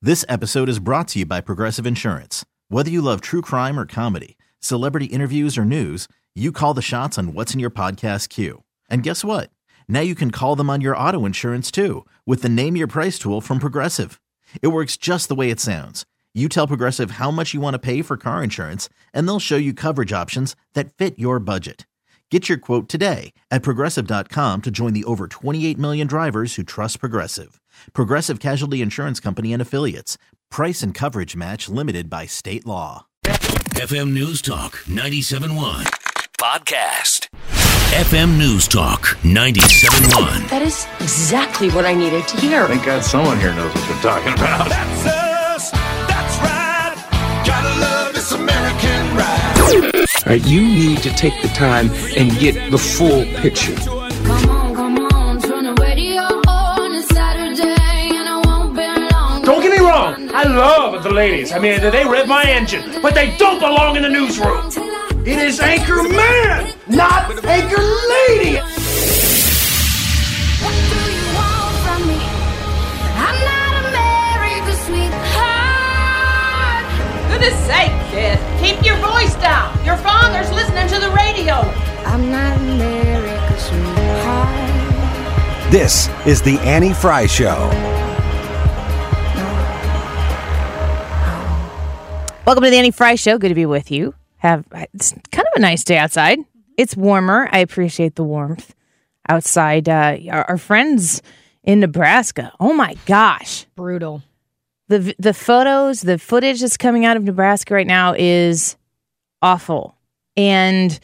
This episode is brought to you by Progressive Insurance. Whether you love true crime or comedy, celebrity interviews or news, you call the shots on what's in your podcast queue. And guess what? Now you can call them on your auto insurance too with the Name Your Price tool from Progressive. It works just the way it sounds. You tell Progressive how much you want to pay for car insurance, and they'll show you coverage options that fit your budget. Get your quote today at Progressive.com to join the over 28 million drivers who trust Progressive. Progressive Casualty Insurance Company and Affiliates. Price and coverage match limited by state law. FM News Talk 97.1 Podcast. FM News Talk 97.1. That is exactly what I needed to hear. Thank God someone here knows what they're talking about. That's us. That's right. Gotta love this American ride. All right, you need to take the time and get the full picture. Come on, turn the radio on. It's Saturday and I won't be long. Don't get me wrong, I love the ladies. I mean, they rev my engine, but they don't belong in the newsroom. It is Anchor Man, not Anchor Lady. What do you want from me? I'm not America's sweetheart. Goodness sake, kid. Keep your voice down. Your father's listening to the radio. I'm not America's sweetheart. This is the Annie Fry Show. Welcome to the Annie Fry Show. Good to be with you. It's kind of a nice day outside. It's warmer. I appreciate the warmth outside. Our friends in Nebraska. Oh my gosh. Brutal. The photos, the footage that's coming out of Nebraska right now is awful. And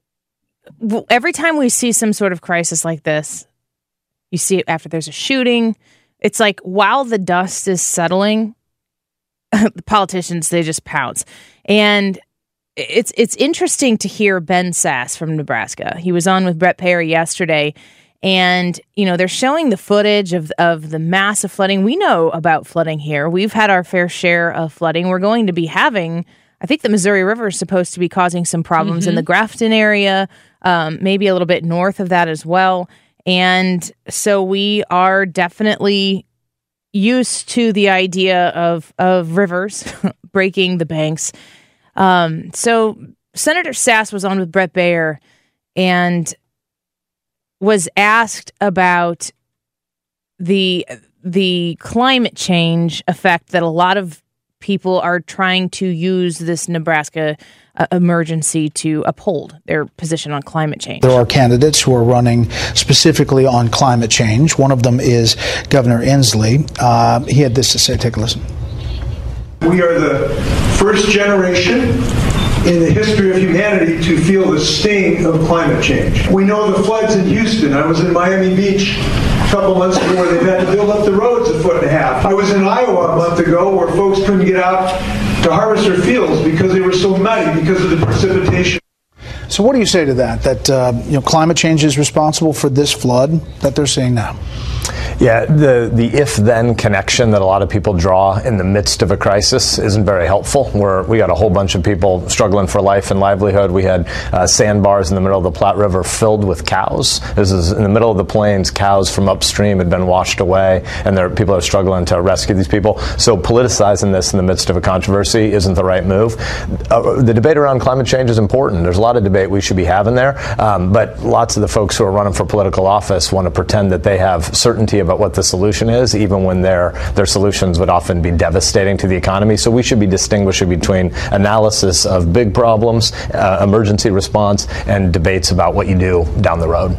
every time we see some sort of crisis like this, you see it after there's a shooting. It's like while the dust is settling, the politicians, they just pounce. And it's interesting to hear Ben Sasse from Nebraska. He was on with Brett Perry yesterday. And, you know, they're showing the footage of the massive flooding. We know about flooding here. We've had our fair share of flooding. We're going to be having, I think the Missouri River is supposed to be causing some problems in the Grafton area, maybe a little bit north of that as well. And so we are definitely used to the idea of rivers breaking the banks. So Senator Sasse was on with Brett Baer and was asked about the climate change effect that a lot of people are trying to use this Nebraska emergency to uphold their position on climate change. There are candidates who are running specifically on climate change. One of them is Governor Inslee. He had this to say. Take a listen. We are the first generation in the history of humanity to feel the sting of climate change. We know the floods in Houston. I was in Miami Beach a couple months ago where they've had to build up the roads 1.5 feet. I was in Iowa a month ago where folks couldn't get out to harvest their fields because they were so muddy because of the precipitation. So what do you say to that? That climate change is responsible for this flood that they're seeing now? Yeah, the if-then connection that a lot of people draw in the midst of a crisis isn't very helpful. We got a whole bunch of people struggling for life and livelihood. We had sandbars in the middle of the Platte River filled with cows. This is in the middle of the plains. Cows from upstream had been washed away, and people are struggling to rescue these people. So politicizing this in the midst of a controversy isn't the right move. The debate around climate change is important. There's a lot of debate we should be having there, but lots of the folks who are running for political office want to pretend that they have certainty about what the solution is, even when their solutions would often be devastating to the economy. So we should be distinguishing between analysis of big problems, emergency response, and debates about what you do down the road.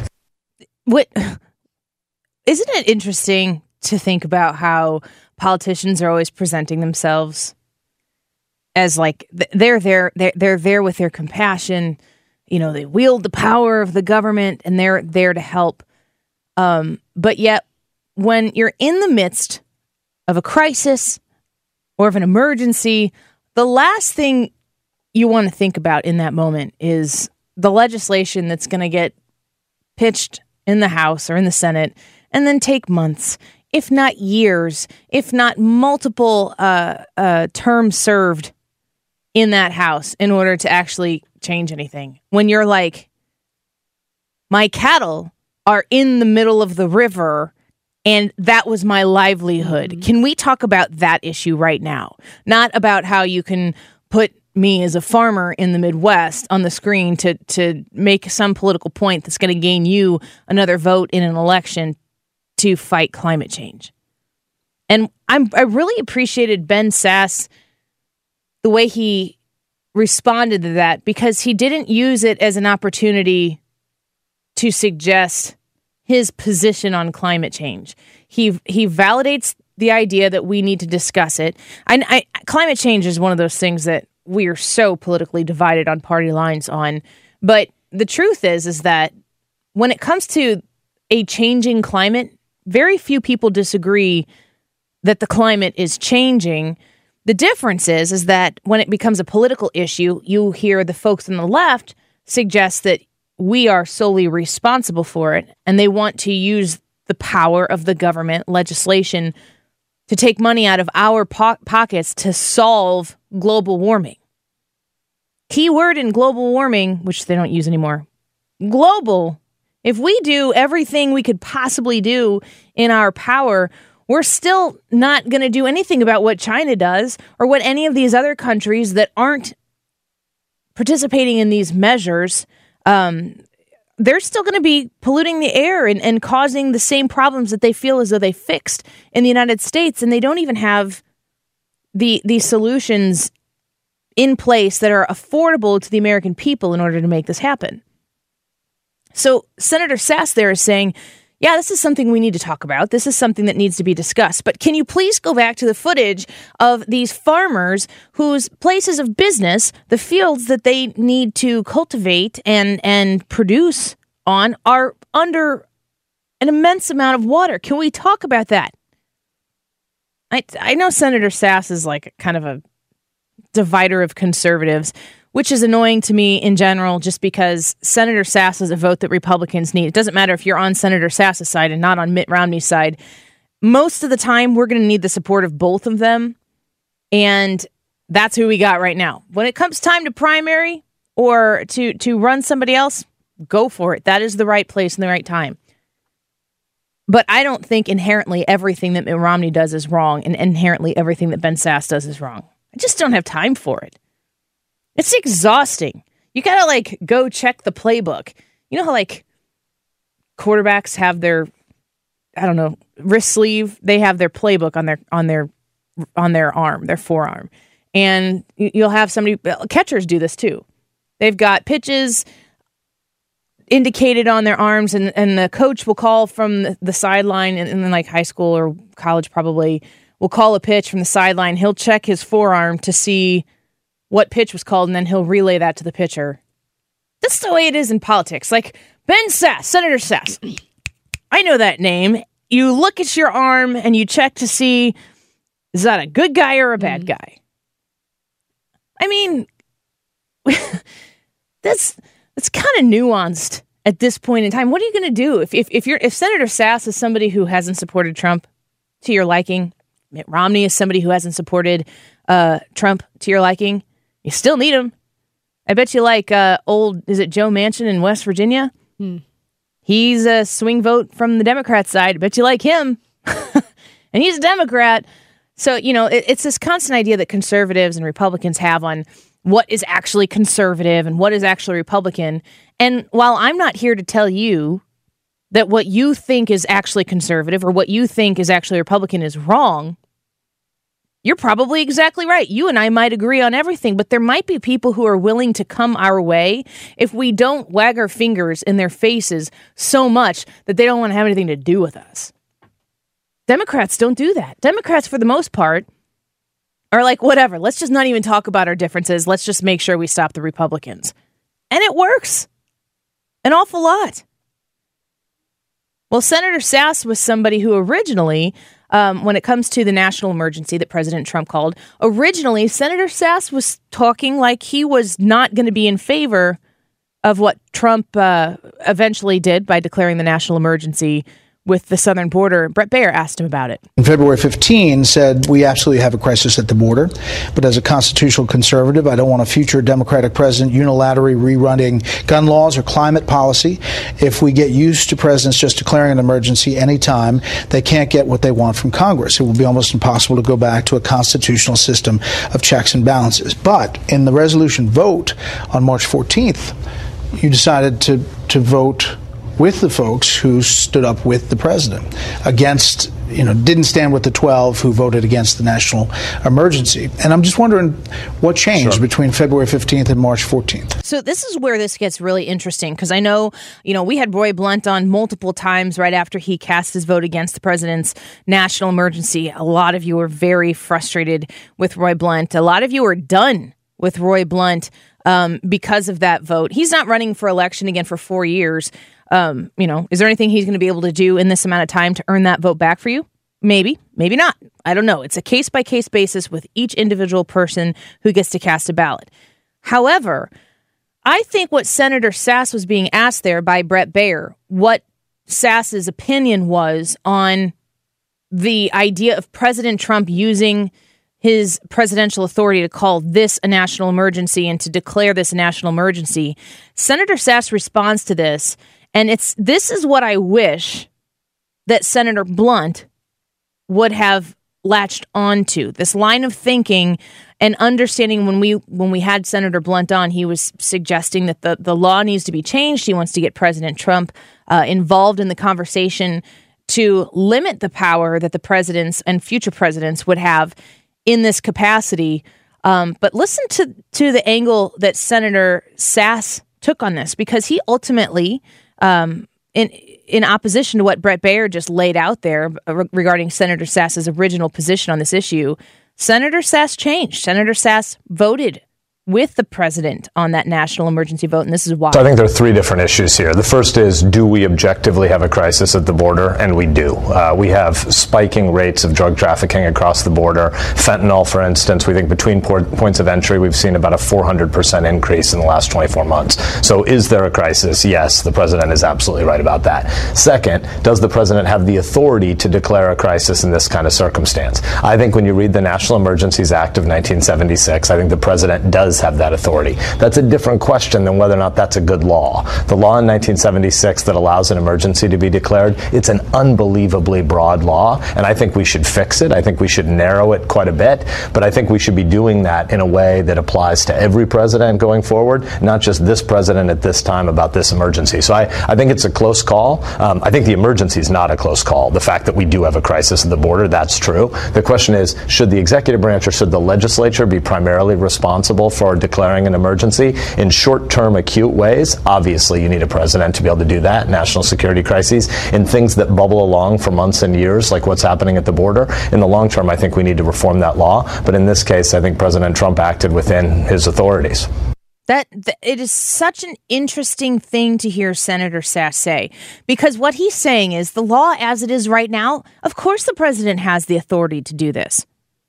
Isn't it interesting to think about how politicians are always presenting themselves as like they're there with their compassion. You know, they wield the power of the government and they're there to help. But yet, when you're in the midst of a crisis or of an emergency, the last thing you want to think about in that moment is the legislation that's going to get pitched in the House or in the Senate and then take months, if not years, if not multiple terms served in that House in order to actually change anything. When you're like, my cattle are in the middle of the river And that was my livelihood. Can we talk about that issue right now? Not about how you can put me as a farmer in the Midwest on the screen to make some political point that's going to gain you another vote in an election to fight climate change. And I really appreciated Ben Sasse, the way he responded to that, because he didn't use it as an opportunity to suggest his position on climate change. He validates the idea that we need to discuss it. Climate change is one of those things that we are so politically divided on party lines on. But the truth is that when it comes to a changing climate, very few people disagree that the climate is changing. The difference is that when it becomes a political issue, you hear the folks on the left suggest that we are solely responsible for it, and they want to use the power of the government, legislation, to take money out of our pockets to solve global warming. Key word in global warming, which they don't use anymore, global. If we do everything we could possibly do in our power, we're still not going to do anything about what China does or what any of these other countries that aren't participating in these measures. They're still going to be polluting the air and causing the same problems that they feel as though they fixed in the United States. And they don't even have the solutions in place that are affordable to the American people in order to make this happen. So Senator Sasse there is saying, yeah, this is something we need to talk about. This is something that needs to be discussed. But can you please go back to the footage of these farmers whose places of business, the fields that they need to cultivate and produce on, are under an immense amount of water? Can we talk about that? I know Senator Sasse is like kind of a divider of conservatives, which is annoying to me in general, just because Senator Sasse is a vote that Republicans need. It doesn't matter if you're on Senator Sasse's side and not on Mitt Romney's side. Most of the time, we're going to need the support of both of them, and that's who we got right now. When it comes time to primary or to run somebody else, go for it. That is the right place and the right time. But I don't think inherently everything that Mitt Romney does is wrong, and inherently everything that Ben Sasse does is wrong. I just don't have time for it. It's exhausting. You gotta go check the playbook. You know how quarterbacks have their, wrist sleeve. They have their playbook on their arm, their forearm, and you'll have catchers do this too. They've got pitches indicated on their arms, and the coach will call from the sideline, in high school or college probably, will call a pitch from the sideline. He'll check his forearm to see what pitch was called, and then he'll relay that to the pitcher. That's the way it is in politics. Like Ben Sasse, Senator Sasse. I know that name. You look at your arm and you check to see, is that a good guy or a bad guy? I mean, that's kind of nuanced at this point in time. What are you going to do if Senator Sasse is somebody who hasn't supported Trump to your liking? Mitt Romney is somebody who hasn't supported Trump to your liking. You still need him. I bet you is it Joe Manchin in West Virginia? He's a swing vote from the Democrat side. I bet you like him. And he's a Democrat. So, it's this constant idea that conservatives and Republicans have on what is actually conservative and what is actually Republican. And while I'm not here to tell you that what you think is actually conservative or what you think is actually Republican is wrong, you're probably exactly right. You and I might agree on everything, but there might be people who are willing to come our way if we don't wag our fingers in their faces so much that they don't want to have anything to do with us. Democrats don't do that. Democrats, for the most part, are like, whatever, let's just not even talk about our differences. Let's just make sure we stop the Republicans. And it works an awful lot. Well, Senator Sasse was somebody who originally, when it comes to the national emergency that President Trump called, originally Senator Sasse was talking like he was not going to be in favor of what Trump eventually did by declaring the national emergency with the southern border. Bret Baier asked him about it. In February 15 said, we absolutely have a crisis at the border, but as a constitutional conservative, I don't want a future Democratic president unilaterally rerunning gun laws or climate policy. If we get used to presidents just declaring an emergency anytime they can't get what they want from Congress, it will be almost impossible to go back to a constitutional system of checks and balances. But in the resolution vote on March 14th, you decided to vote with the folks who stood up with the president against, didn't stand with the 12 who voted against the national emergency. And I'm just wondering what changed between February 15th and March 14th. So this is where this gets really interesting, because I know, we had Roy Blunt on multiple times right after he cast his vote against the president's national emergency. A lot of you were very frustrated with Roy Blunt. A lot of you are done with Roy Blunt because of that vote. He's not running for election again for 4 years. Is there anything he's going to be able to do in this amount of time to earn that vote back for you? Maybe, maybe not. I don't know. It's a case-by-case basis with each individual person who gets to cast a ballot. However, I think what Senator Sasse was being asked there by Bret Baier, what Sasse's opinion was on the idea of President Trump using his presidential authority to call this a national emergency and to declare this a national emergency. Senator Sasse responds to this, and this is what I wish that Senator Blunt would have latched onto. This line of thinking and understanding. When we had Senator Blunt on, he was suggesting that the law needs to be changed. He wants to get President Trump involved in the conversation to limit the power that the presidents and future presidents would have in this capacity. But listen to the angle that Senator Sasse took on this, because he ultimately, in opposition to what Bret Baier just laid out there regarding Senator Sasse's original position on this issue, Senator Sasse changed. Senator Sasse voted with the president on that national emergency vote, and this is why. So I think there are three different issues here. The first is, do we objectively have a crisis at the border? And we do. We have spiking rates of drug trafficking across the border. Fentanyl, for instance, we think between points of entry, we've seen about a 400% increase in the last 24 months. So is there a crisis? Yes, the president is absolutely right about that. Second, does the president have the authority to declare a crisis in this kind of circumstance? I think when you read the National Emergencies Act of 1976, I think the president does have that authority. That's a different question than whether or not that's a good law. The law in 1976 that allows an emergency to be declared, it's an unbelievably broad law, and I think we should fix it. I think we should narrow it quite a bit, but I think we should be doing that in a way that applies to every president going forward, not just this president at this time about this emergency. So I think it's a close call. I think the emergency is not a close call. The fact that we do have a crisis at the border, that's true. The question is, should the executive branch or should the legislature be primarily responsible for declaring an emergency? In short-term acute ways, obviously you need a president to be able to do that, national security crises. In things that bubble along for months and years, like what's happening at the border, in the long term, I think we need to reform that law. But in this case, I think President Trump acted within his authorities. It is such an interesting thing to hear Senator Sasse say, because what he's saying is the law as it is right now, of course the president has the authority to do this.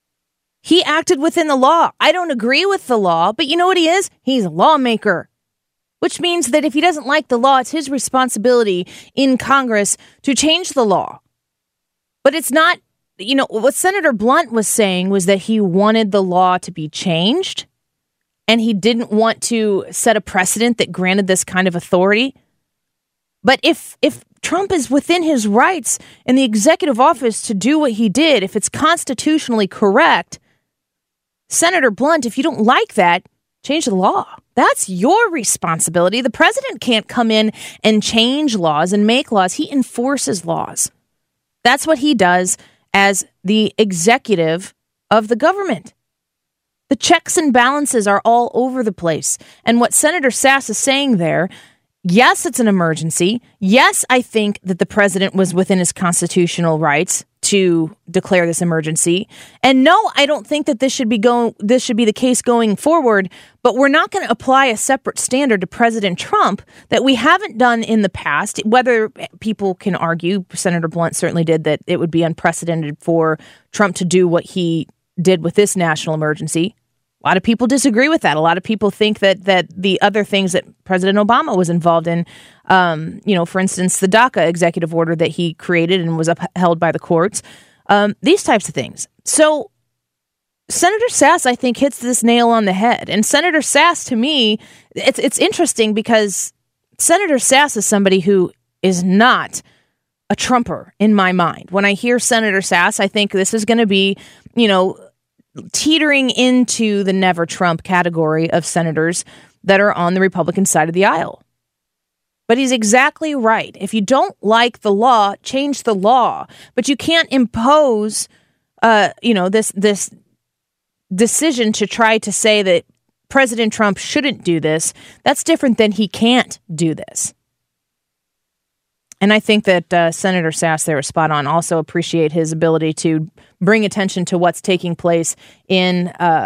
He acted within the law. I don't agree with the law, but you know what he is? He's a lawmaker, which means that if he doesn't like the law, it's his responsibility in Congress to change the law. But it's not, what Senator Blunt was saying was that he wanted the law to be changed, and he didn't want to set a precedent that granted this kind of authority. But if Trump is within his rights in the executive office to do what he did, if it's constitutionally correct, Senator Blunt, if you don't like that, change the law. That's your responsibility. The president can't come in and change laws and make laws. He enforces laws. That's what he does as the executive of the government. The checks and balances are all over the place. And what Senator Sasse is saying there, yes, it's an emergency. Yes, I think that the president was within his constitutional rights to declare this emergency. And no, I don't think that this should be the case going forward, but we're not going to apply a separate standard to President Trump that we haven't done in the past. Whether people can argue, Senator Blunt certainly did, that it would be unprecedented for Trump to do what he did with this national emergency. A lot of people disagree with that. A lot of people think that the other things that President Obama was involved in, for instance, the DACA executive order that he created and was upheld by the courts, these types of things. So Senator Sasse, I think, hits this nail on the head. And Senator Sasse, to me, it's interesting because Senator Sasse is somebody who is not a Trumper in my mind. When I hear Senator Sasse, I think this is going to be, teetering into the never Trump category of senators that are on the Republican side of the aisle. But he's exactly right. If you don't like the law, change the law. But you can't impose, this decision to try to say that President Trump shouldn't do this. That's different than he can't do this. And I think that Senator Sasse there is spot on. Also appreciate his ability to bring attention to what's taking place in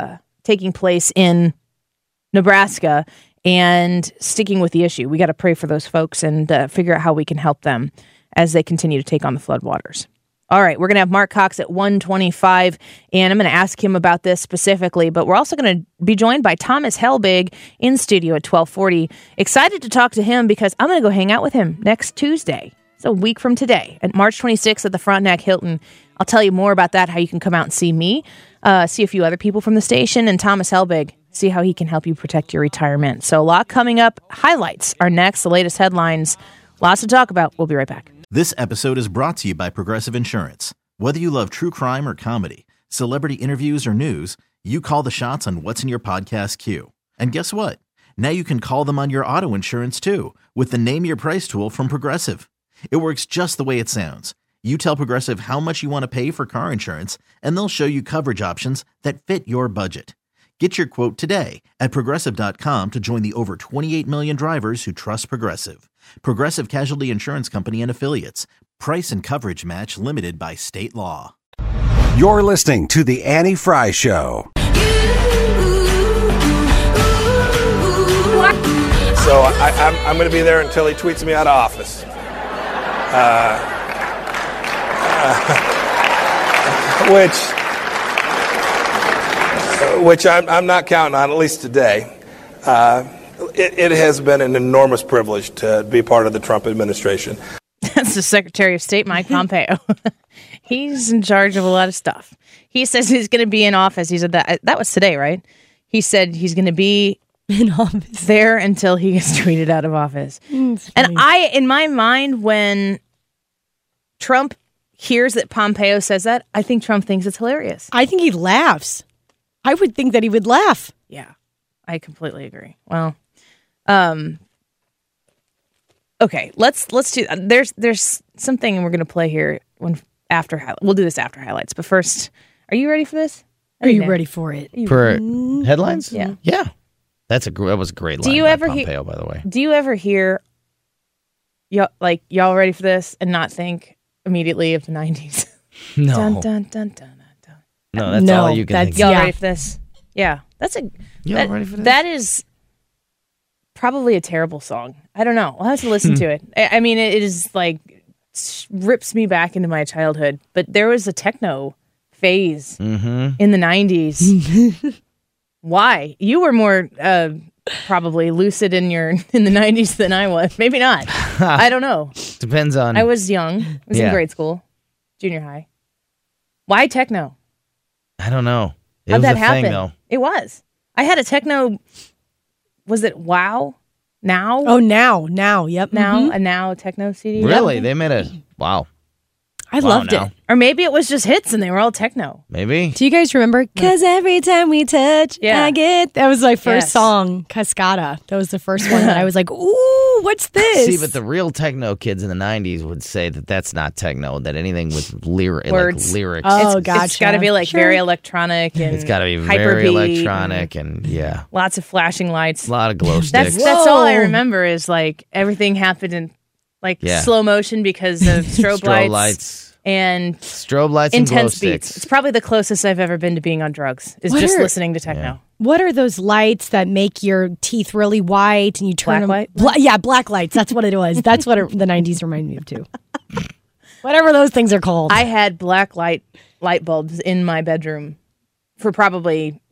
Nebraska and sticking with the issue. We got to pray for those folks and figure out how we can help them as they continue to take on the floodwaters. All right, we're going to have Mark Cox at 1:25, and I'm going to ask him about this specifically, but we're also going to be joined by Thomas Helbig in studio at 12:40. Excited to talk to him because I'm going to go hang out with him next Tuesday. It's a week from today, at March 26th at the Frontenac Hilton. I'll tell you more about that, how you can come out and see me, see a few other people from the station, and Thomas Helbig, see how he can help you protect your retirement. So a lot coming up. Highlights are next, the latest headlines. Lots to talk about. We'll be right back. This episode is brought to you by Progressive Insurance. Whether you love true crime or comedy, celebrity interviews or news, you call the shots on what's in your podcast queue. And guess what? Now you can call them on your auto insurance too with the Name Your Price tool from Progressive. It works just the way it sounds. You tell Progressive how much you want to pay for car insurance, and they'll show you coverage options that fit your budget. Get your quote today at Progressive.com to join the over 28 million drivers who trust Progressive. Progressive Casualty Insurance Company and Affiliates. Price and coverage match limited by state law. You're listening to The Annie Fry Show. So I'm going to be there until he tweets me out of office. Which I'm not counting on, at least today. It has been an enormous privilege to be part of the Trump administration. That's the Secretary of State, Mike Pompeo. He's in charge of a lot of stuff. He says he's going to be in office. He said that was today, right? He said he's going to be in office there until he gets tweeted out of office. And in my mind, when Trump hears that Pompeo says that, I think Trump thinks it's hilarious. I think he laughs. I would think that he would laugh. Yeah, I completely agree. Well, okay, let's do. There's something we're gonna play here we'll do this after highlights. But first, are you ready for this? Are you ready for it? For headlines? Yeah. Yeah. That was a great line. Do you ever Pompeo, by the way? Do you ever hear y'all ready for this and not think immediately of the 90s? No. Dun, dun, dun, dun. No, that's all you can think. Y'all ready for this? Yeah. Y'all ready for this? That is probably a terrible song. I don't know. I'll have to listen to it. I mean, it is rips me back into my childhood. But there was a techno phase in the 90s. Why? You were more probably lucid in the 90s than I was. Maybe not. I don't know. Depends on. I was young. I was in grade school, junior high. Why techno? I don't know. How'd that happen? Thing, though. It was. I had a techno. Was it Wow? Now? Oh, now. Yep. Now, a Now techno CD. Really? Yep. They made a wow. I loved it. Or maybe it was just hits and they were all techno. Maybe. Do you guys remember? Because every time we touch, I get. That was my first song, Cascada. That was the first one that I was like, ooh, what's this? See, but the real techno kids in the 90s would say that that's not techno, that anything with lyrics. Oh, gotcha. It's got to be very electronic and it's got to be very electronic and lots of flashing lights. A lot of glow sticks. That's all I remember is everything happened in slow motion because of strobe lights. And strobe lights and intense glow beats. sticks. It's probably the closest I've ever been to being on drugs. Is just listening to techno. Yeah. What are those lights that make your teeth really white and you turn black them? light? Black lights. That's what it was. That's what the 90s remind me of too. Whatever those things are called. I had black light bulbs in my bedroom for probably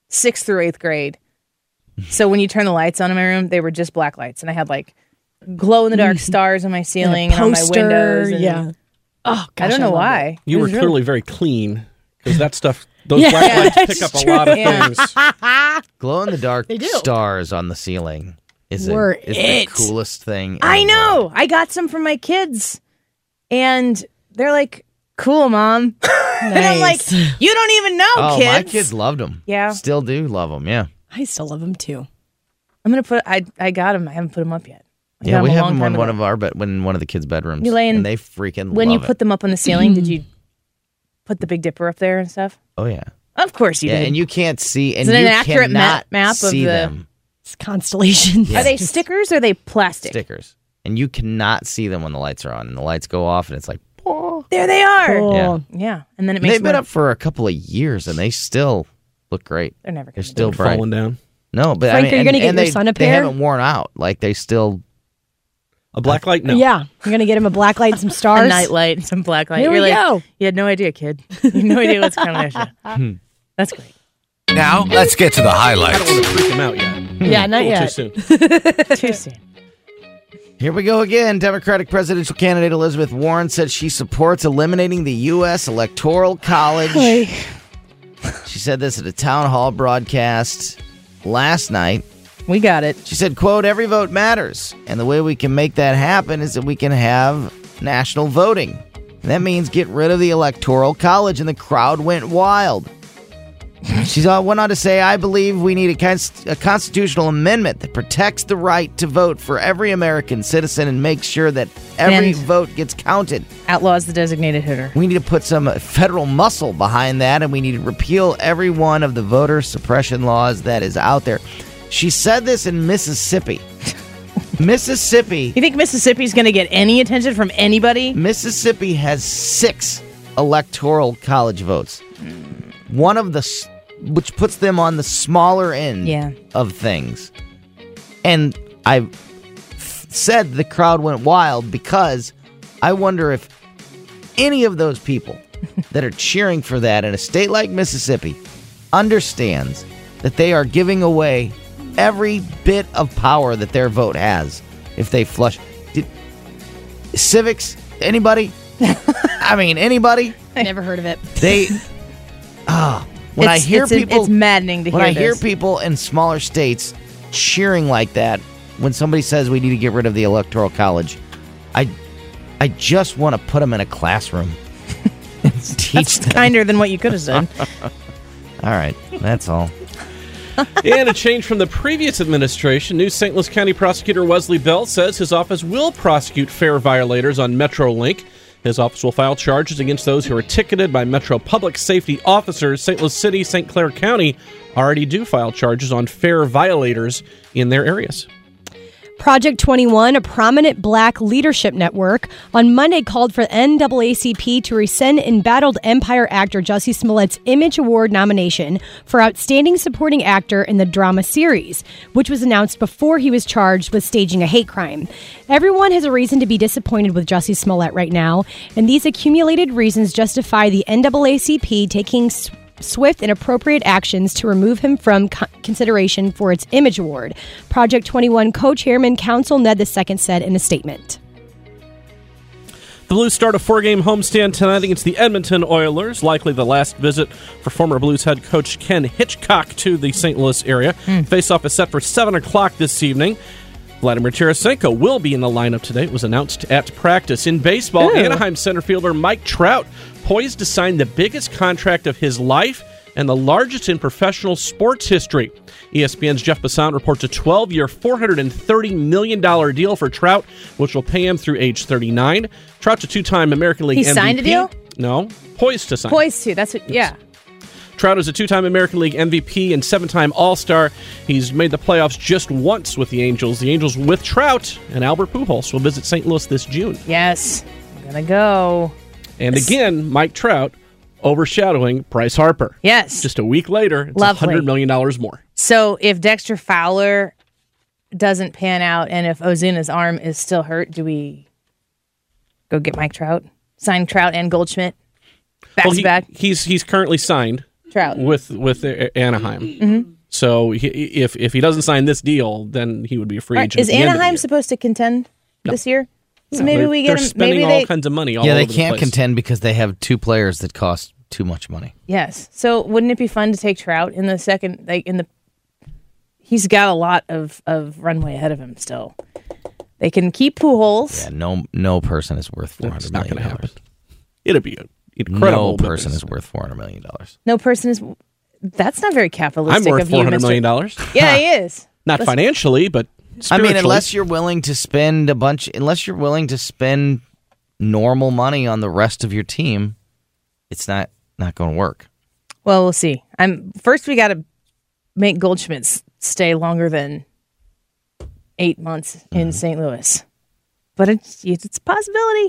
6th through 8th grade. So when you turn the lights on in my room, they were just black lights. And I had like glow-in-the-dark stars on my ceiling and on my windows. And, oh, gosh, I don't know why. You were clearly very clean because that stuff, those black lights pick up a lot of things. Glow-in-the-dark stars on the ceiling is the coolest thing. I know. I got some from my kids. And they're like, cool, Mom. And I'm like, you don't even know, kids. My kids loved them. Yeah. Still do love them, yeah. I still love them, too. I'm going to put, I got them. I haven't put them up yet. We have them on one of the kids' bedrooms. And they freaking when love you put them up on the ceiling, did you put the Big Dipper up there and stuff? Oh, yeah. Of course you did. And you can't see, and Is it you an accurate cannot map of see the them. It's constellations. Are they stickers or are they plastic? Stickers. And you cannot see them when the lights are on. And the lights go off, and it's like, there they are. Cool. Yeah. And then it makes they've been up for a couple of years, and they still look great. They're never They're still bright. Falling down. No, but Frank, are you going to get your son a pair? They haven't worn out. Like, they still... A black light? No. Yeah. You're going to get him a black light and some stars? A night light and some black light. Here we go. You had no idea, kid. You had no idea what's coming at you. That's great. Now, let's get to the highlights. I don't want to freak him out yet. Yeah, not yet. Too soon. Too soon. Here we go again. Democratic presidential candidate Elizabeth Warren said she supports eliminating the U.S. Electoral College. She said this at a town hall broadcast last night. We got it. She said, quote, "Every vote matters. And the way we can make that happen is that we can have national voting. And that means get rid of the Electoral College." And the crowd went wild. She went on to say, "I believe we need a constitutional amendment that protects the right to vote for every American citizen and makes sure that every vote gets counted. Outlaws the designated hitter. We need to put some federal muscle behind that, and we need to repeal every one of the voter suppression laws that is out there." She said this in Mississippi. Mississippi. You think Mississippi's going to get any attention from anybody? Mississippi has 6 electoral college votes. One of which puts them on the smaller end of things. And I said the crowd went wild because I wonder if any of those people that are cheering for that in a state like Mississippi understands that they are giving away every bit of power that their vote has if they flush. Civics? Anybody? I mean, anybody? I never heard of it. When I hear people, it's maddening to hear. When I hear people in smaller states cheering like that, when somebody says we need to get rid of the Electoral College, I just want to put them in a classroom and teach them. Kinder than what you could have said. All right, that's all. And a change from the previous administration, new St. Louis County Prosecutor Wesley Bell says his office will prosecute fare violators on MetroLink. His office will file charges against those who are ticketed by Metro public safety officers. St. Louis City, St. Clair County already do file charges on fare violators in their areas. Project 21, a prominent black leadership network, on Monday called for NAACP to rescind embattled Empire actor Jussie Smollett's Image Award nomination for Outstanding Supporting Actor in the drama series, which was announced before he was charged with staging a hate crime. Everyone has a reason to be disappointed with Jussie Smollett right now, and these accumulated reasons justify the NAACP taking swift and appropriate actions to remove him from consideration for its Image Award. Project 21 co-chairman Council Ned II said in a statement. The Blues start a 4-game homestand tonight against the Edmonton Oilers, likely the last visit for former Blues head coach Ken Hitchcock to the St. Louis area. Face-off is set for 7 o'clock this evening. Vladimir Tarasenko will be in the lineup today. It was announced at practice. In baseball, Anaheim center fielder Mike Trout poised to sign the biggest contract of his life and the largest in professional sports history. ESPN's Jeff Bassan reports a 12-year, $430 million deal for Trout, which will pay him through age 39. Trout's a 2-time American League MVP. He signed a deal? No, poised to sign. Poised to. That's what. Yeah. Trout is a 2-time American League MVP and 7-time All-Star. He's made the playoffs just once with the Angels. The Angels with Trout and Albert Pujols will visit St. Louis this June. Yes. I'm going to go. And again, Mike Trout overshadowing Bryce Harper. Yes. Just a week later, it's $100 million more. So if Dexter Fowler doesn't pan out and if Ozuna's arm is still hurt, do we go get Mike Trout? Sign Trout and Goldschmidt back to back? He's currently signed. Trout. with Anaheim. Mm-hmm. So if he doesn't sign this deal, then he would be a free agent. Is Anaheim supposed to contend this year? So maybe we get they're him. spending Maybe all kinds of money. All Yeah, they over the can't place. contend because they have 2 players that cost too much money. Yes. So wouldn't it be fun to take Trout in the second? He's got a lot of runway ahead of him still. They can keep Pujols. Yeah, no person is worth $400 It's not million. going to happen. It'll be incredible. No person is worth $400 million. No person is. That's not very capitalistic. I'm worth of you, $400 million. Yeah, he is. Not financially, but spiritually. I mean, unless you're willing to spend normal money on the rest of your team, it's not going to work. Well, we'll see. First we got to make Goldschmidt stay longer than 8 months in St. Louis, but it's a possibility.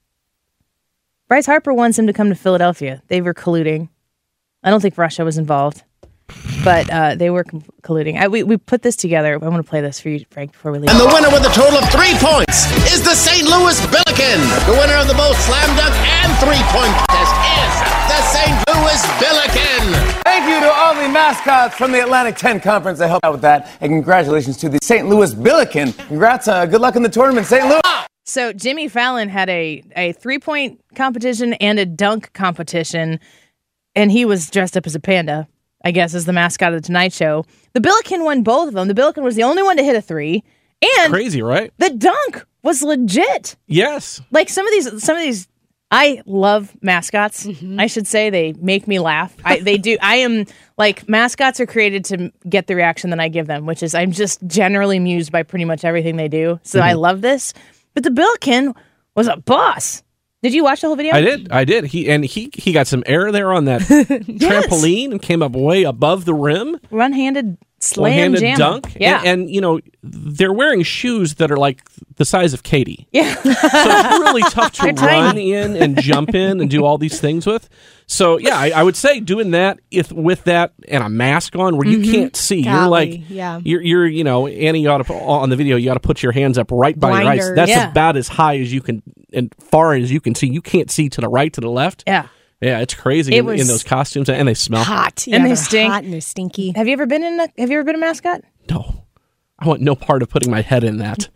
Bryce Harper wants him to come to Philadelphia. They were colluding. I don't think Russia was involved, but they were colluding. We put this together. I want to play this for you, Frank, before we leave. And the winner with a total of 3 points is the St. Louis Billiken. The winner of the both slam dunk and 3-point contest is the St. Louis Billiken. Thank you to all the mascots from the Atlantic 10 Conference that helped out with that. And congratulations to the St. Louis Billiken. Congrats. Good luck in the tournament, St. Louis. So Jimmy Fallon had a 3-point competition and a dunk competition, and he was dressed up as a panda, I guess, as the mascot of the Tonight Show. The Billiken won both of them. The Billiken was the only one to hit a 3. And crazy, right? The dunk was legit. Yes. Like some of these I love mascots. Mm-hmm. I should say they make me laugh. They do. I am like, mascots are created to get the reaction that I give them, which is I'm just generally amused by pretty much everything they do. So I love this. But the Billiken was a boss. Did you watch the whole video? I did. He got some air there on that trampoline and came up way above the rim. One-handed slam One-handed jam. dunk. Yeah. And they're wearing shoes that are like the size of Katie. Yeah. So it's really tough to They're run tiny. in and jump in and do all these things with. So, yeah, I would say doing that with that and a mask on where you can't see. Golly, you're like, yeah. you're Annie, you ought to, on the video, you ought to put your hands up right by your eyes. Blinders. That's Yeah. about as high as you can and far as you can see. You can't see to the right, to the left. Yeah. Yeah, it's crazy in those costumes, and they smell Hot. And they they're stink. hot and they're stinky. Have you ever been a mascot? No, I want no part of putting my head in that.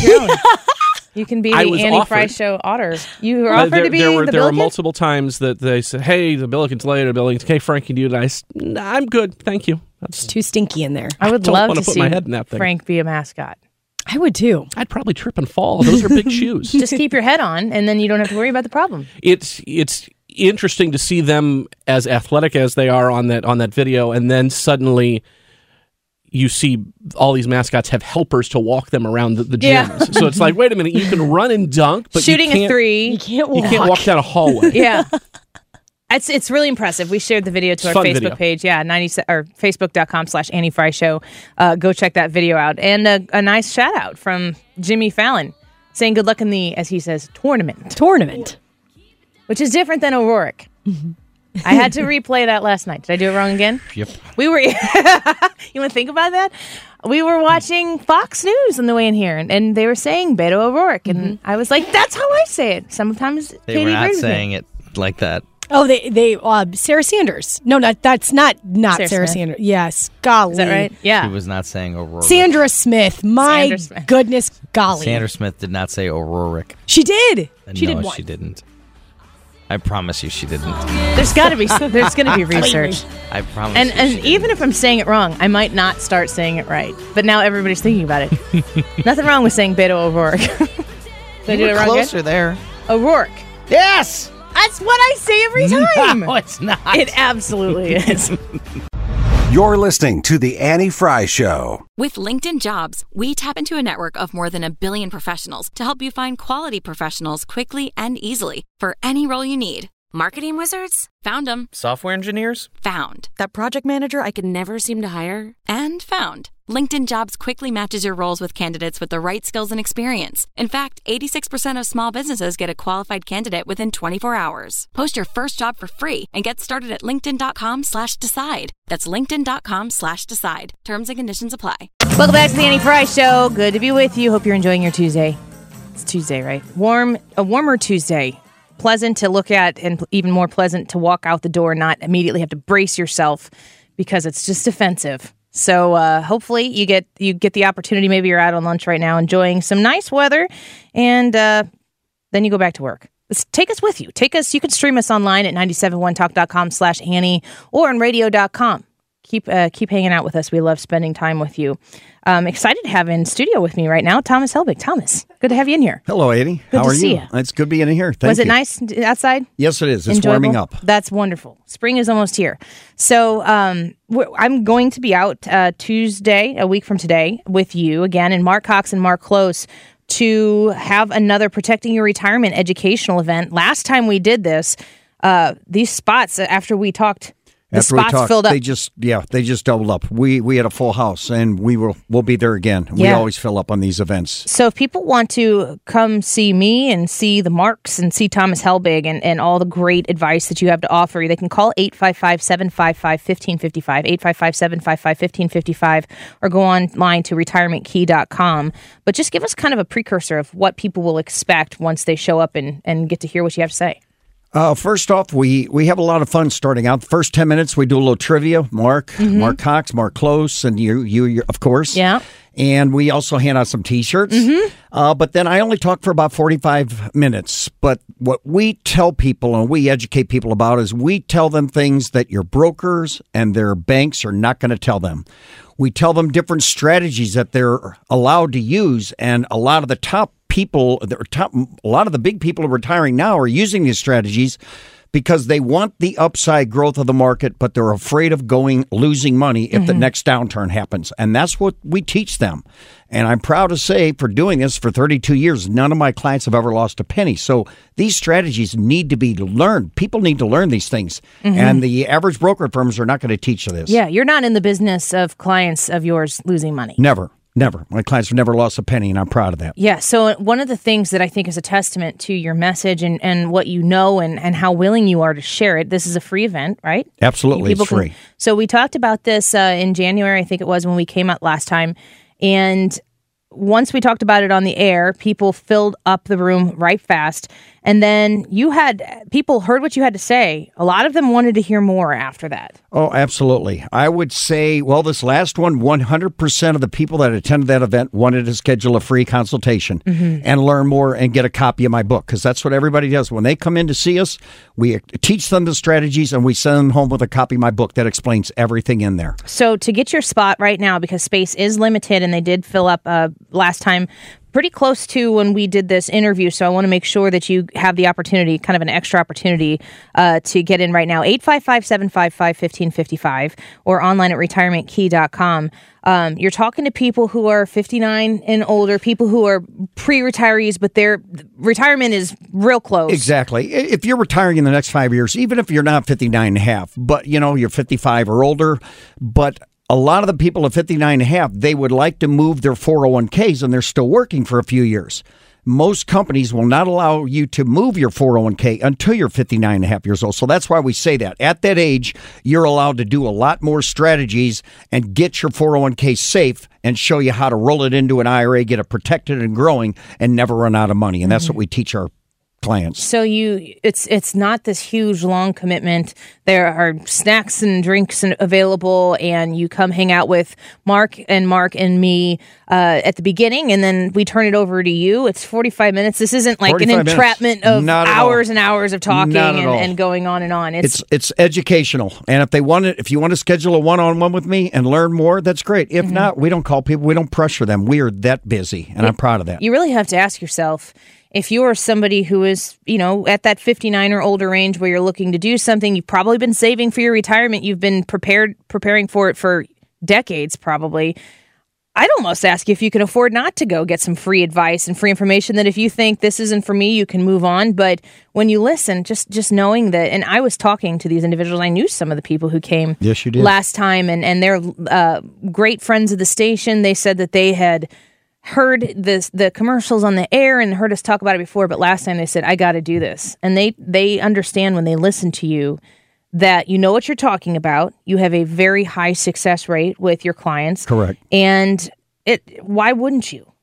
You can be I the was Annie offered. Fry Show otter. You were offered to be there were Billiken? multiple times that they said, "Hey, the Billiken's late. The Billiken's okay, Frank, can you do it?" I said, "Nah, I'm good, thank you." It's too stinky in there. I would don't love wanna to put see my head in that thing. Frank be a mascot. I would too. I'd probably trip and fall. Those are big shoes. Just keep your head on, and then you don't have to worry about the problem. It's interesting to see them as athletic as they are on that video, and then suddenly you see all these mascots have helpers to walk them around the gyms. Yeah. So it's like, wait a minute, you can run and dunk, but Shooting you can't, a 3. You can't You can't walk down a hallway. Yeah. It's really impressive. We shared the video to our Fun Facebook video. page. Yeah, or facebook.com/Annie Fry Show. Go check that video out. And a nice shout out from Jimmy Fallon saying good luck in the, as he says, tournament. Which is different than O'Rourke. I had to replay that last night. Did I do it wrong again? Yep. We were, you want to think about that? We were watching Fox News on the way in here, and they were saying Beto O'Rourke. And I was like, that's how I say it. Sometimes They Katie were not agrees with me. saying it like that. Oh, they Sarah Sanders. No, that's not Sarah Sarah Smith. Sanders. Yes, golly. Is that right? Yeah. She was not saying O'Rourke. Sandra Smith. My Sandra Smith. goodness, golly. Sandra Smith did not say O'Rourke. She did. She no, did one. she didn't. I promise you she didn't. There's going to be research. I promise And you and she even if I'm saying it wrong, I might not start saying it right. But now everybody's thinking about it. Nothing wrong with saying Beto O'Rourke. Did I You do were it wrong closer again? there. O'Rourke. Yes! That's what I say every time. No, it's not. It absolutely is. You're listening to The Annie Fry Show. With LinkedIn Jobs, we tap into a network of more than 1 billion professionals to help you find quality professionals quickly and easily for any role you need. Marketing wizards? Found them. Software engineers? Found. That project manager I could never seem to hire? And found. LinkedIn Jobs quickly matches your roles with candidates with the right skills and experience. In fact, 86% of small businesses get a qualified candidate within 24 hours. Post your first job for free and get started at linkedin.com/decide. That's linkedin.com/decide. Terms and conditions apply. Welcome back to the Annie Fry Show. Good to be with you. Hope you're enjoying your Tuesday. It's Tuesday, right? A warmer Tuesday. pleasant to look at and even more pleasant to walk out the door and not immediately have to brace yourself because it's just offensive. So hopefully you get the opportunity. Maybe you're out on lunch right now enjoying some nice weather, and then you go back to work. Take us with you. You can stream us online at 971talk.com/Annie or on radio.com. Keep hanging out with us. We love spending time with you. I'm excited to have in studio with me right now Thomas Helbig. Thomas, good to have you in here. Hello, Annie. Good How to are see you? you. It's good being in here. Thank you. Was it nice outside? Yes, it is. It's Enjoyable? warming up. That's wonderful. Spring is almost here. So I'm going to be out Tuesday, a week from today, with you again, and Mark Cox and Mark Close to have another Protecting Your Retirement educational event. Last time we did this, these spots, after we talked, filled up. They just doubled up. We had a full house, and we'll be there again. We always fill up on these events. So if people want to come see me and see the Marks and see Thomas Helbig and all the great advice that you have to offer, they can call 855-755-1555, 855-755-1555, or go online to retirementkey.com. But just give us kind of a precursor of what people will expect once they show up and get to hear what you have to say. First off, we have a lot of fun starting out. The first 10 minutes, we do a little trivia. Mark Cox, Mark Close, and you of course. Yeah. And we also hand out some T-shirts. But then I only talk for about 45 minutes. But what we tell people and we educate people about is we tell them things that your brokers and their banks are not going to tell them. We tell them different strategies that they're allowed to use, and a lot of the a lot of the big people retiring now are using these strategies because they want the upside growth of the market, but they're afraid of losing money if the next downturn happens. And that's what we teach them. And I'm proud to say, for doing this for 32 years, none of my clients have ever lost a penny. So these strategies need to be learned. People need to learn these things. And the average broker firms are not going to teach you this. Yeah, you're not in the business of clients of yours losing money. Never. My clients have never lost a penny, and I'm proud of that. Yeah, so one of the things that I think is a testament to your message and what you know and how willing you are to share it, this is a free event, right? Absolutely, it's free. So we talked about this in January, I think it was, when we came out last time, and once we talked about it on the air, people filled up the room right fast. And then people heard what you had to say. A lot of them wanted to hear more after that. Oh, absolutely. I would say, this last one, 100% of the people that attended that event wanted to schedule a free consultation and learn more and get a copy of my book, because that's what everybody does. When they come in to see us, we teach them the strategies and we send them home with a copy of my book that explains everything in there. So to get your spot right now, because space is limited and they did fill up last time, pretty close to when we did this interview, so I want to make sure that you have the opportunity, kind of an extra opportunity, to get in right now. 855-755-1555 or online at retirementkey.com. You're talking to people who are 59 and older, people who are pre-retirees, but their retirement is real close. Exactly. If you're retiring in the next 5 years, even if you're not 59 and a half, but you're 55 or older, but a lot of the people at 59 and a half, they would like to move their 401ks and they're still working for a few years. Most companies will not allow you to move your 401k until you're 59 and a half years old. So that's why we say that. At that age, you're allowed to do a lot more strategies and get your 401k safe and show you how to roll it into an IRA, get it protected and growing, and never run out of money. And that's what we teach our clients. So it's not this huge long commitment. There are snacks and drinks available, and you come hang out with Mark and me at the beginning, and then we turn it over to you. It's 45 minutes. This isn't like an entrapment of hours and hours of talking and going on and on. It's educational, and if you want to schedule a one-on-one with me and learn more, that's great. If not, we don't call people. We don't pressure them. We are that busy, and I'm proud of that. You really have to ask yourself, if you're somebody who is, at that 59 or older range where you're looking to do something, you've probably been saving for your retirement. You've been preparing for it for decades, probably. I'd almost ask you if you can afford not to go get some free advice and free information, that if you think this isn't for me, you can move on. But when you listen, just knowing that, and I was talking to these individuals, I knew some of the people who came last time, and they're great friends of the station. They said that they had heard the commercials on the air and heard us talk about it before, but last time they said, I got to do this. And they understand when they listen to you that you know what you're talking about. You have a very high success rate with your clients. Correct. And why wouldn't you?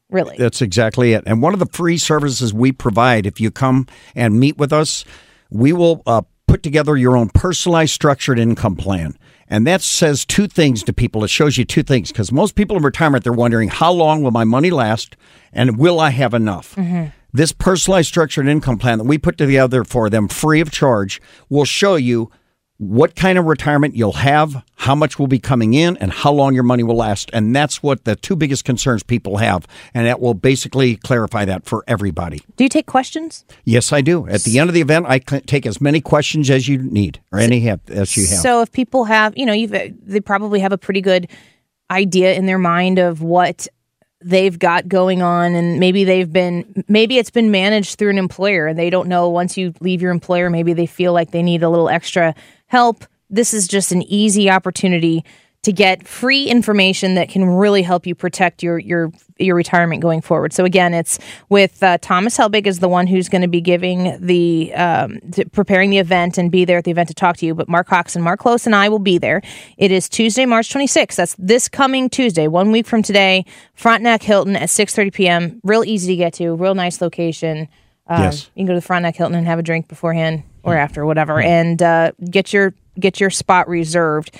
really. That's exactly it. And one of the free services we provide, if you come and meet with us, we will put together your own personalized structured income plan. And that says two things to people. It shows you two things, because most people in retirement, they're wondering, how long will my money last and will I have enough? Mm-hmm. This personalized structured income plan that we put together for them free of charge will show you what kind of retirement you'll have, how much will be coming in, and how long your money will last. And that's what the two biggest concerns people have. And that will basically clarify that for everybody. Do you take questions? Yes, I do. At the end of the event, I take as many questions as you need, or as you have. So if people have, they probably have a pretty good idea in their mind of what they've got going on, and maybe it's been managed through an employer, and they don't know once you leave your employer, maybe they feel like they need a little extra help. This is just an easy opportunity to get free information that can really help you protect your retirement going forward. So again, it's with Thomas Helbig is the one who's going to be giving preparing the event and be there at the event to talk to you. But Mark Hawks and Mark Close and I will be there. It is Tuesday, March 26th. That's this coming Tuesday, 1 week from today. Frontenac Hilton at 6:30 p.m. Real easy to get to. Real nice location. Yes. You can go to the Frontenac Hilton and have a drink beforehand or after, whatever, and get your spot reserved.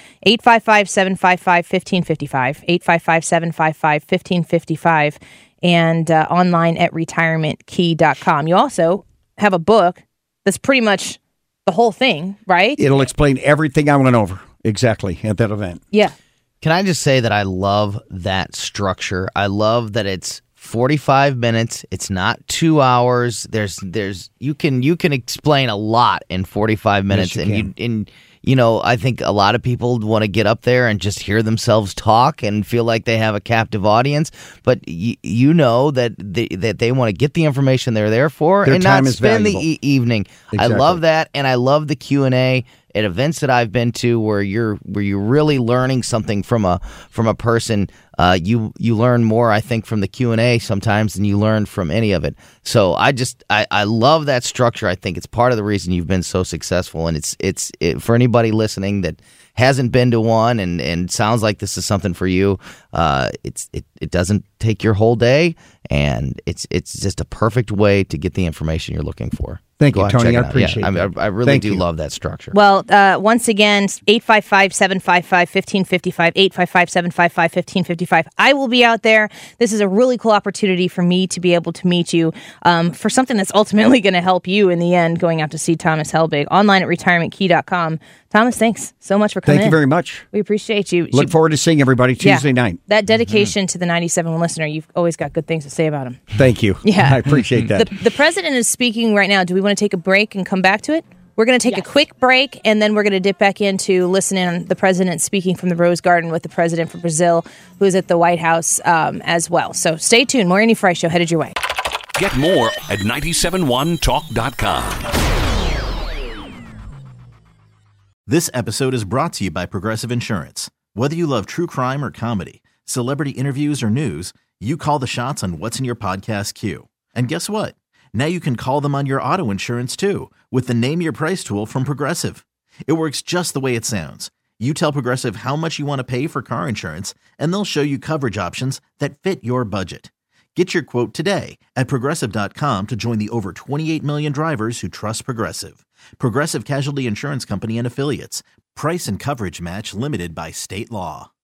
855-755-1555, 855-755-1555, and online at retirementkey.com. You also have a book that's pretty much the whole thing, right? It'll explain everything I went over exactly at that event. Yeah. Can I just say that I love that structure? I love that it's 45 minutes. It's not 2 hours. You can explain a lot in 45 minutes. Yes, you can. I think a lot of people want to get up there and just hear themselves talk and feel like they have a captive audience. But you know that they want to get the information they're there for Their and time not is spend valuable. the evening. Exactly. I love that, and I love the Q&A at events that I've been to where you're really learning something from a person. You learn more, I think, from the Q&A sometimes than you learn from any of it. So I love that structure. I think it's part of the reason you've been so successful. And it's for anybody listening that hasn't been to one and sounds like this is something for you. It doesn't take your whole day, and it's just a perfect way to get the information you're looking for. Thank you, Go out, Tony. check it I out. appreciate Yeah, it. I really Thank do you. love that structure. Well, once again, 855-755-1555, 855-755-1555. I will be out there. This is a really cool opportunity for me to be able to meet you for something that's ultimately going to help you in the end, going out to see Thomas Helbig. Online at retirementkey.com. Thomas, thanks so much for coming Thank you very much. We appreciate you. Look forward to seeing everybody Tuesday night. That dedication to the 97 listener, you've always got good things to say about him. Thank you. Yeah. I appreciate that. The president is speaking right now. Do we want to take a break and come back to it? We're going to take a quick break, and then we're going to dip back into listening on the president speaking from the Rose Garden with the president from Brazil, who is at the White House as well. So stay tuned. More Annie Fry Show headed your way. Get more at 971talk.com. This episode is brought to you by Progressive Insurance. Whether you love true crime or comedy, celebrity interviews or news, you call the shots on what's in your podcast queue. And guess what? Now you can call them on your auto insurance too with the Name Your Price tool from Progressive. It works just the way it sounds. You tell Progressive how much you want to pay for car insurance, and they'll show you coverage options that fit your budget. Get your quote today at Progressive.com to join the over 28 million drivers who trust Progressive. Progressive Casualty Insurance Company and Affiliates. Price and coverage match limited by state law.